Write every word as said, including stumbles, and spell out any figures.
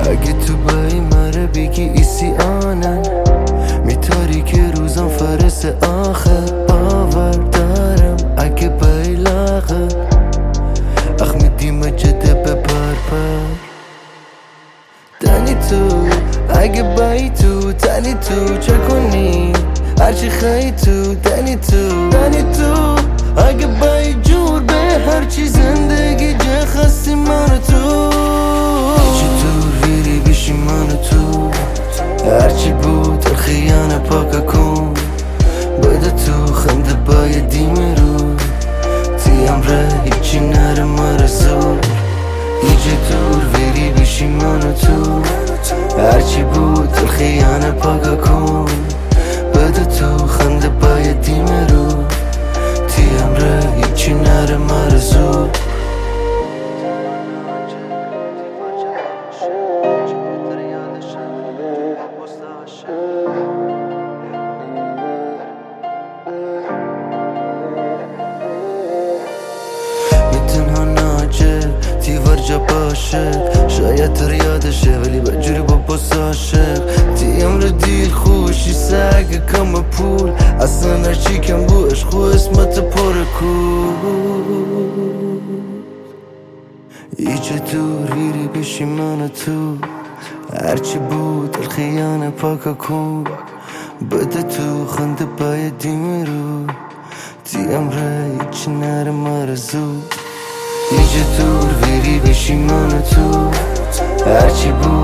اگه تو بایی مره بگی ایسی آنن میتاری که روزان فرس آخر باور دارم اگه بایی لاغر اخ میدیم جده به پر پر دنی تو اگه بایی تو تنی تو چه کنی هرچی خواهی تو دنی تو دنی تو اگه بایی جور به هرچی زندگی جه خستی من تو چطور ویری بشی من تو هرچی بود خیانه پاکا کن بده تو خنده باید دیم رو تیم ره هیچی نره مرزور ایجه دور ویری بشی من تو هرچی بود خیانه پاکا کن بده تو خنده باید دیم رو تیم ره هیچی نره مرزور تنها ناجه تیور جا باشه شاید تر یادشه ولی بجوری با باس عاشق تیم رو دیل خوشی سگه کم پول اصلا هرچی کم بو عشق و اسمت پر کول ایچه دور ویری بشی من تو هرچی بود الخیانه پاکا کن بده تو خنده باید دیم رو تیم ره ایچی نره مرزو ایجه دور ویری بشی من تو هرچی بود